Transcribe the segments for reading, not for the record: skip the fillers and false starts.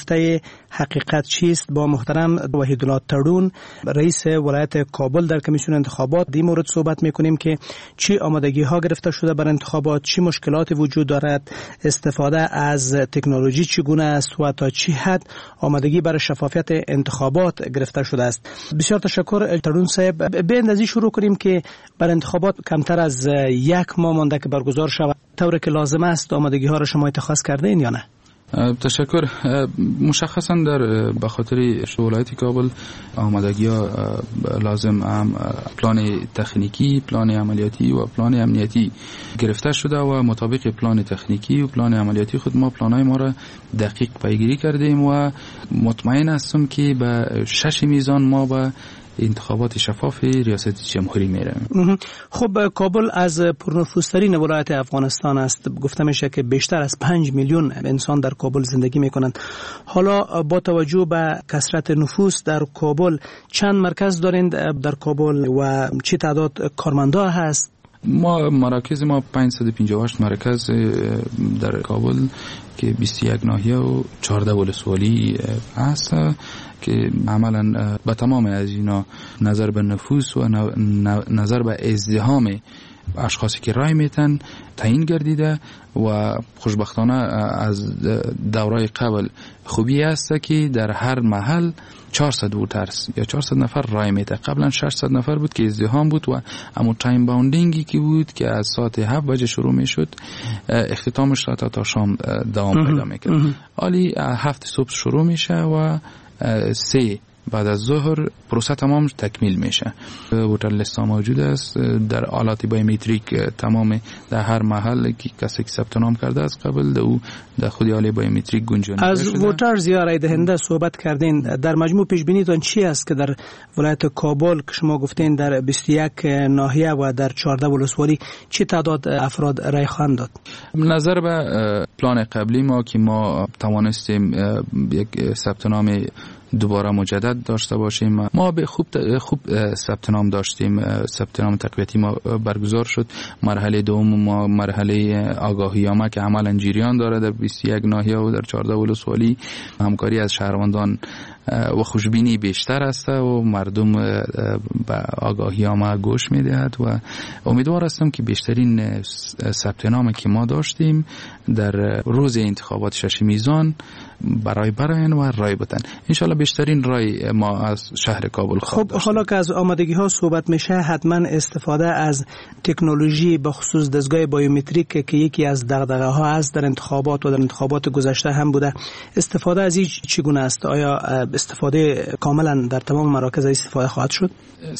نقطه حقیقت چیست؟ با محترم وحیدالله ترون رئیس ولایت کابل در کمیسیون انتخابات در مورد صحبت میکنیم که چی آمادگی ها گرفته شده برای انتخابات، چی مشکلاتی وجود دارد، استفاده از تکنولوژی چگونه است و تا چی حد آمادگی برای شفافیت انتخابات گرفته شده است. بسیار تشکر ترون صاحب. به اندازه شروع کنیم که برای انتخابات کمتر از 1 ماه مانده که برگزار شود، طوری که لازم است آمادگی ها را شما اتخاذ کرده این یا نه؟ تشکر. مشخصا در بخاطر ولایت کابل آمادگی ها لازم هم پلان تکنیکی، پلان عملیاتی و پلان امنیتی گرفته شده و مطابق پلان تکنیکی و پلان عملیاتی خود ما پلانای ما را دقیق پیگیری کردیم و مطمئن هستم که به 6 میزان ما به انتخابات شفاف ریاست جمهوری میره. خب کابل از پرنفوذترین ولایت افغانستان است. گفته میشه که بیشتر از 5 میلیون انسان در کابل زندگی میکنند. حالا با توجه به کثرت نفوس در کابل چند مرکز دارند در کابل و چه تعداد کارمندا هست؟ مراکز ما 558 مرکز در کابل که 21 ناحیه و 14 ولسوالی هست که عملا به تمام از اینا نظر به نفوس و نظر به ازدحام اشخاصی که رای میتن تعیین گردیده و خوشبختانه از دورای قبل خوبی است که در هر محل 400 ووترز یا 400 نفر رای میده. قبلا 600 نفر بود که ازدحام بود و اما تایم باوندینگی که بود که از ساعت 7 بجه شروع میشد اختتامش تا شام دوام پیدا میکرد. حالی 7 صبح شروع میشه و 3 بعد از ظهر پروسه تمام تکمیل میشه. ووتر لیست موجود است در آلات بایومتریک تمام در هر محل که کسی که ثبت نام کرده است قبل او در خود آله بایومتریک گنجانیده شده. از ووترز یا رای دهنده صحبت کردین. در مجموع پیش بینیتون چی است که در ولایت کابل که شما گفتین در 21 ناحیه و در 14 ولسوالی چه تعداد افراد رای خواهند داد؟ نظر به پلان قبلی ما که ما توانستیم یک ثبت نام دوباره مجدد داشته باشیم، ما به خوب ثبت نام داشتیم. ثبت نام تقویتی ما برگزار شد. مرحله دوم ما مرحله آگاهی‌نامه که عملاً جریان داره در 21 ناحیه و در 14 ولسوالی همکاری از شهروندان و خوشبینی بیشتر است و مردم به آگاهی‌نامه گوش می‌دهد و امیدوار هستم که بیشترین ثبت نامی که ما داشتیم در روز انتخابات 6 میزان برای و رای بدن. انشالله بیشترین رای ما از شهر کابل خواهد داشت. خب حالا که از آمادگی ها صحبت میشه، حتما استفاده از تکنولوژی به خصوص دستگاه بایومتریک که یکی از دغدغه ها است در انتخابات و در انتخابات گذشته هم بوده، استفاده از این چگونه است؟ آیا استفاده کاملا در تمام مراکز استفاده خواهد شد؟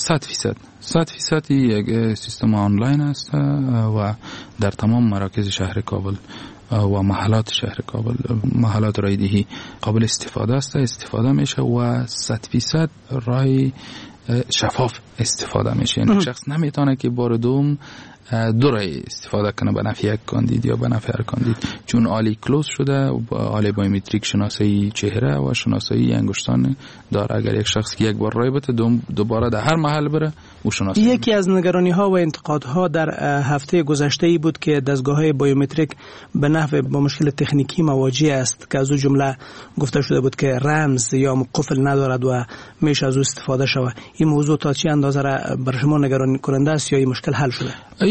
100% یک سیستم آنلاین است و در تمام مراکز شهر کابل و محلات شهر کابل، محلات رایدهی قابل استفاده است، استفاده میشه و 100% رای شفاف استفاده میشه. یعنی شخص نمیتونه که بار دوم دو رای استفاده کنه به نفع یک کاندید یا به نفع هر کاندید، چون آلی کلوز شده. آلی بایومتریک شناسایی چهره و شناسایی انگشتان داره. اگر یک شخص که یک بار رای بده دوباره در هر محل بره او شناسایی. یکی از نگرانی ها و انتقادها در هفته گذشته ای بود که دستگاه های بایومتریک به نحو با مشکل تکنیکی مواجه است که از اون جمله گفته شده بود که رمز یا قفل ندارد و میشه از او استفاده شود. این موضوع تا چه اندازه برای شما نگران کننده است یا این مشکل حل شده؟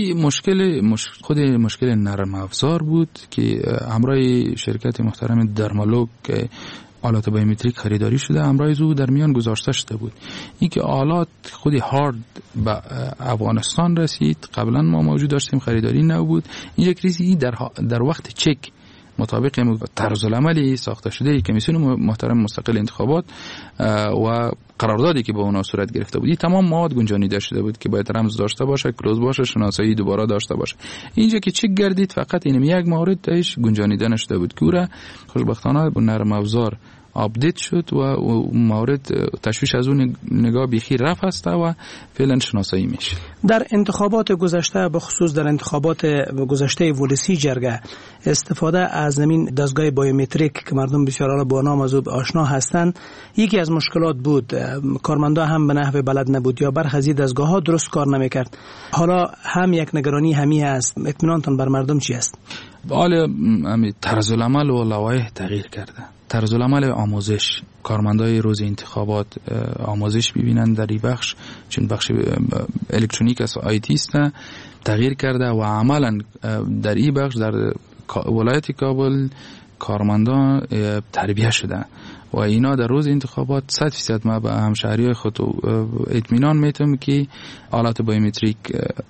خود مشکل نرم افزار بود که همراه شرکت محترم درمالوگ که آلات بایومتریک خریداری شده همراه او در میان گذاشته شده بود. این که آلات خود هارد به افغانستان رسید، قبلا ما موجود داشتیم خریداری نبود. این یک ریزی در وقت چک مطابق طرز العملی ساخته شده کمیسیون محترم مستقل انتخابات و قراردادی که با اونا صورت گرفته بود، تمام مواد گنجانیده شده بود که باید رمز داشته باشه، کلوز باشه، شناسایی دوباره داشته باشه. اینجا که چک گردید فقط این یک مورد تاش گنجانیده نشده بود که او را خوشبختانه با نرم افزار آپدیت شد و مورد تشویش از اون نگاه بیخی رفت است و فعلا شناسایی میشه. در انتخابات گذشته به خصوص در انتخابات گذشته ولسی جرگه استفاده از زمین دستگاه بایومتریک که مردم بسیار با نام از او آشنا هستند یکی از مشکلات بود. کارمندا هم به نحو بلد نبود یا برخی از دستگاه ها درست کار نمیکرد. حالا هم یک نگرانی همی است. اطمینانتون بر مردم چی است؟ حالا طرز العمل و لوایح تغییر کرده. طرز العمل آموزش، کارمندای روز انتخابات آموزش ببینن در این بخش، چون بخش الکترونیک از آیتی است، تغییر کرده و عملا در این بخش در ولایت کابل کارمندان تربیه شده و اینا در روز انتخابات 100% ما به همشهریای خود اطمینان میتونم که آلات بایومتریک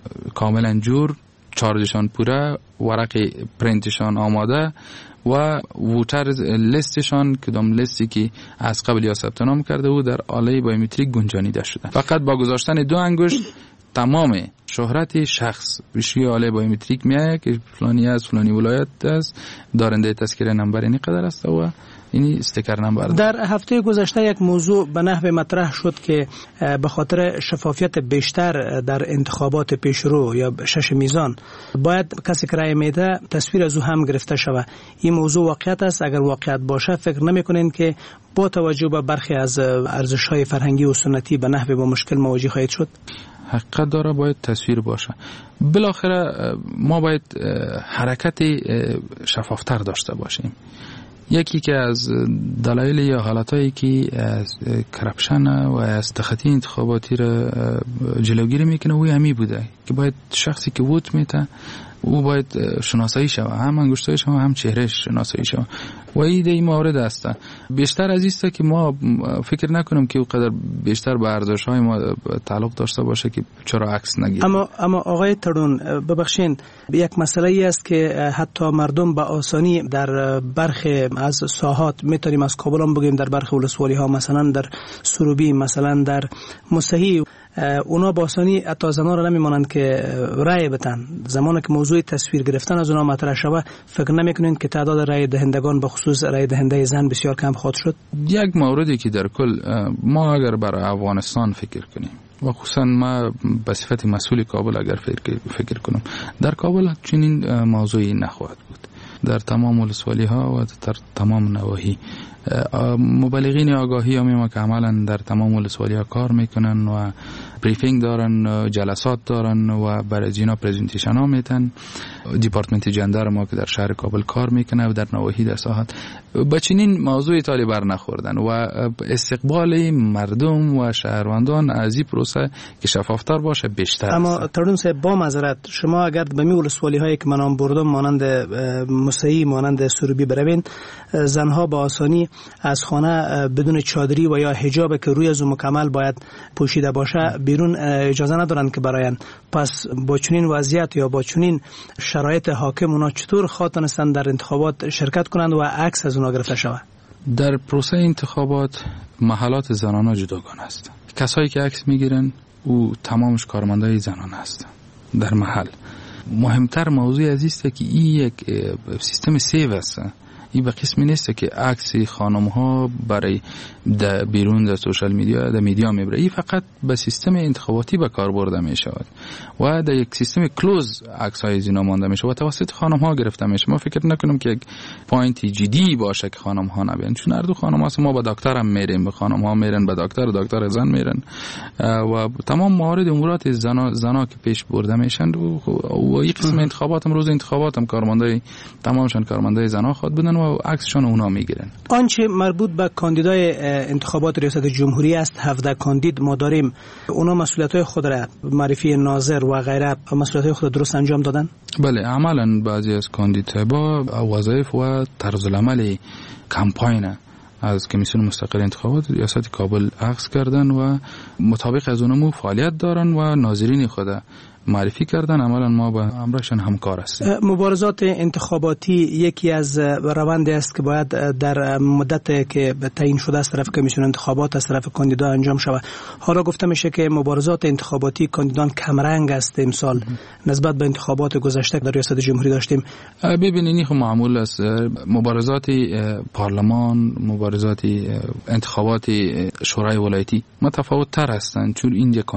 کاملا جور، چارجشان پوره، ورق پرینتشان آماده و ووتر لیستشان کدام لیستی که از قبل یا ثبت نام کرده و در آله بایومتریک گنجانیده شده. فقط با گذاشتن 2 انگشت تمام شهرت شخص بشی آله بایومتریک میایه که فلانی از فلانی ولایت است، دارنده تذکره نمبر این قدر است و این استیکر نمبر. در هفته گذشته یک موضوع به نحو مطرح شد که به خاطر شفافیت بیشتر در انتخابات پیشرو یا 6 میزان باید کسی که رای میده تصویر از او هم گرفته شود. این موضوع واقعیت است؟ اگر واقعیت باشه فکر نمیکنین که با توجه به برخی از ارزش‌های فرهنگی و سنتی به نحو با مشکل مواجه خواهید شد؟ حقیقت داره، باید تصویر باشه. بالاخره ما باید حرکت شفافتر داشته باشیم. یکی که از دلایل یا حالتایی که از کرپشن و از تخطی انتخاباتی را جلوگیری میکنه و همی بوده که باید شخصی که ووت میده او باید شناسایی شود، هم انگشتایش هم چهرهش شناسایی شود و این مورد است. بیشتر از است که ما فکر نکنیم که اونقدر بیشتر به ارزش‌های ما تعلق داشته باشه که چرا عکس نگیریم. اما آقای ترون ببخشید، یک مسئله ای است که حتی مردم به آسانی در برخی از ساحات میتونیم از کابل هم بگیم، در برخی ولسوالی ها مثلا در سروبی، مثلا در مصحی، اونا با آسانی حتی زمان را نمیمانند که رای بدن. زمانی که موضوع تصویر گرفتن از اونا مطرح شود فکر نمیکنین که تعداد رای دهندگان به خصوص رای دهنده زن بسیار کم خواهد شد؟ یک موردی که در کل ما اگر برای افغانستان فکر کنیم و خصوصا ما به صفت مسئول کابل اگر فکر کنم، در کابل چنین موضوعی نخواهد بود. در تمام ولسوالی ها و در تمام نواحی مبلغین آگاهی هم که عملا در تمام ولسوالی ها کار میکنن و بریفینگ دارن، جلسات دارن و برای اینا پرزنتیشن ها میتن. دیپارتمنت جندر ما که در شهر کابل کار میکنه و در نواحی در ساحات با چنین موضوعی تالی بر نخوردن و استقبال مردم و شهروندان از این پروسه که شفافتر باشه بیشتر. اما ترون صاحب با معذرت، شما اگر به می ولسوالی هایی که من نام بردم مانند مصحی، مانند سروبی بروین، زنها با آسانی از خانه بدون چادری و یا حجاب که روی از مکمل باید پوشیده باشه بیرون اجازه ندارن که براین. پس با چنین وضعیت یا با چنین شرایط حاکم اونا چطور خواهند در انتخابات شرکت کنند و عکس از اونا گرفته شود؟ در پروسه انتخابات محلات زنانه جداگانه است. کسایی که عکس میگیرن او تمامش کارمندای زنانه است در محل. مهمتر موضوع از است که این یک سیستم سیو است. این به قسمی نیست که عکس خانم ها برای بیرون در سوشال میدیا در میدیا میبره. این فقط به سیستم انتخاباتی به کار برده می شود و در یک سیستم کلوز عکس های زینا مانده می شود و توسط خانم ها گرفته می شود. ما فکر نکنم که یک پوینت جدی باشه که خانم ها نبین، چون هر دو خانم ها ما به دکتر هم میریم، به خانم ها میرن به دکتر زن میرن و تمام موارد امورات زنا که پیش برده میشن و یک قسم انتخابات هم روز انتخابات هم کارمندای تمامشان کارمندای زنا خود بودن و عکسشون اونا میگیرن. آنچه مربوط به کاندیدای انتخابات ریاست جمهوری است، 17 کاندید ما داریم، اونا مسئولیت‌های خود را معرفی ناظر و غیره مسئولیت‌های خود درست انجام دادن؟ بله، عملاً بعضی از کاندیدها وظایف و طرز العمل کمپاین از کمیسیون مستقل انتخابات ریاست کابل عکس کردن و مطابق از اونمو فعالیت دارن و ناظرین خود معرفی کردن. عملا ما با امرشان همکار هستیم. مبارزات انتخاباتی یکی از روندی است که باید در مدت که تعیین شده از طرف کمیسیون انتخابات از طرف کاندیدا انجام شود. حالا گفته میشه که مبارزات انتخاباتی کاندیدان کمرنگ است امسال نسبت به انتخابات گذشته در ریاست جمهوری داشتیم. ببینید خب معمول است. مبارزات پارلمان، مبارزات انتخابات شورای ولایتی متفاوت تر هستند، چون اینجا کاندید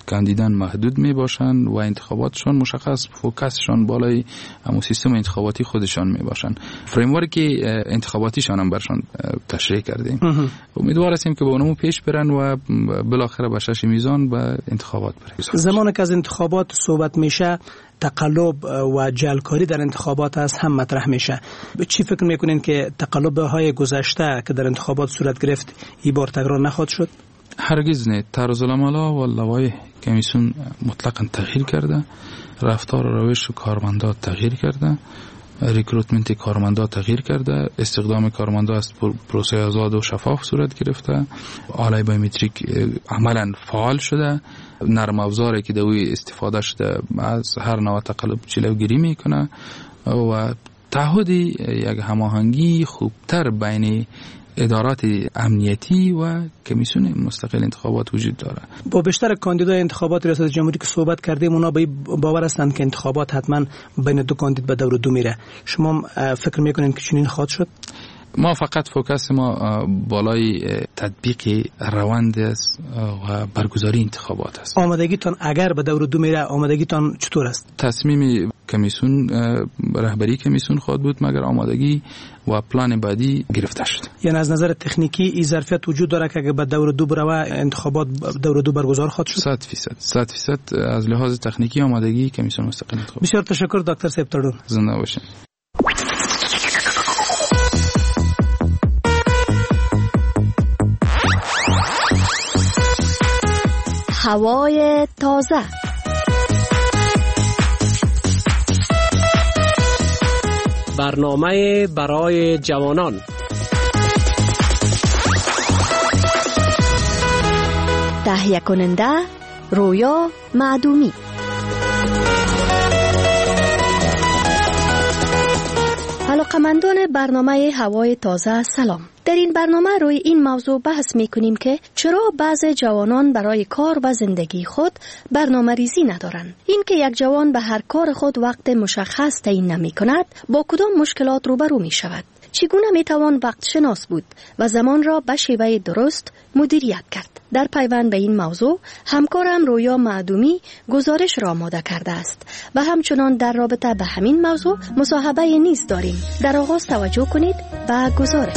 کاندیدان محدود می باشند و انتخاباتشان مشخص، فوکسشان بالای همون سیستم انتخاباتی خودشان می باشند. فریمورک انتخاباتیشان هم برشان تشریح کردیم. امیدوار هستیم که با اونمو پیش برن و بالاخره به شش میزان به انتخابات برسن. زمانی که از انتخابات صحبت میشه تقلب و جعلکاری در انتخابات است هم مطرح میشه. چی فکر میکنین که تقلب‌های گذشته که در انتخابات صورت گرفت این بار تکرار نخواهد شد؟ هرگز نه. طرزالعمل‌ها و لوایح کمیسیون مطلقاً تغییر کرده، رفتار و روش کارمندا تغییر کرده، ریکروتمنت کارمندا تغییر کرده، استخدام کارمندا از پروسه آزاد و شفاف صورت گرفته، آلای بایومتریک عملاً فعال شده، نرم افزاری که دوی استفاده شده از هر نوع تقلب جلوگیری میکنه و تعهد یک هماهنگی خوبتر بین ادارات امنیتی و کمیسیون مستقل انتخابات وجود داره. با بیشتر کاندیدای انتخابات ریاست جمهوری که صحبت کردیم اونا باور هستند که انتخابات حتما بین دو کاندید به دور دو میره. شما فکر میکنین که چنین خواهد شد؟ ما فقط فوکس ما بالای تطبیق روند است و برگزاری انتخابات است. آمادگیتان اگر به دور دو میره آمادگیتان چطور است؟ تصمیم کمیسیون، رهبری کمیسیون خواهد بود مگر آمادگی و پلان بعدی گرفته شد. یعنی از نظر تکنیکی این ظرفیت وجود داره که اگر به دور دو بره انتخابات دور دو برگزار خواهد شد؟ 100% از لحاظ تکنیکی آمادگی کمیسیون مستقل انتخابات. بسیار تشکر دکتر صاحب ترون. زنده باشین. هوای تازه. برنامه برای جوانان. تهیه کننده رویا معدومی. علاقه‌مندان برنامه هوای تازه سلام. در این برنامه روی این موضوع بحث می‌کنیم که چرا بعضی جوانان برای کار و زندگی خود برنامه ریزی ندارند. این که یک جوان به هر کار خود وقت مشخص تعیین نمی‌کند با کدام مشکلات روبرو می‌شود. چگونه می‌توان وقت شناس بود و زمان را به شیوه درست مدیریت کرد؟ در پیوند به این موضوع همکارم رویا معدومی گزارش را آماده کرده است و همچنان در رابطه به همین موضوع مصاحبه نیز داریم. در آغاز توجه کنید و گزارش.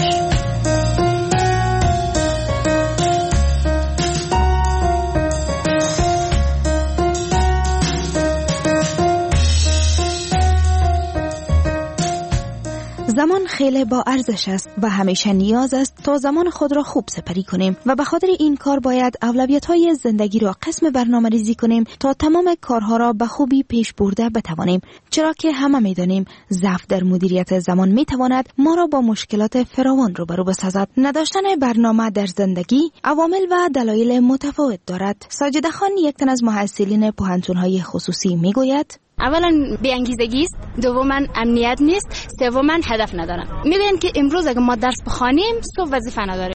زمان خیلی با ارزش است و همیشه نیاز است تا زمان خود را خوب سپری کنیم و به خاطر این کار باید اولویت‌های زندگی را قسم برنامه‌ریزی کنیم تا تمام کارها را به خوبی پیش برده بتوانیم، چرا که همه می‌دانیم ضعف در مدیریت زمان می‌تواند ما را با مشکلات فراوان روبرو بسازد. نداشتن برنامه در زندگی عوامل و دلایل متفاوت دارد. ساجده خان، یک تن از محصلین پوهنتون‌های خصوصی، می‌گوید: اولا بی‌انگیزگی است، دوما امنیت نیست، سوما هدف ندارم. میگن که امروز اگه ما درس بخوانیم صبح وظیفه نداریم.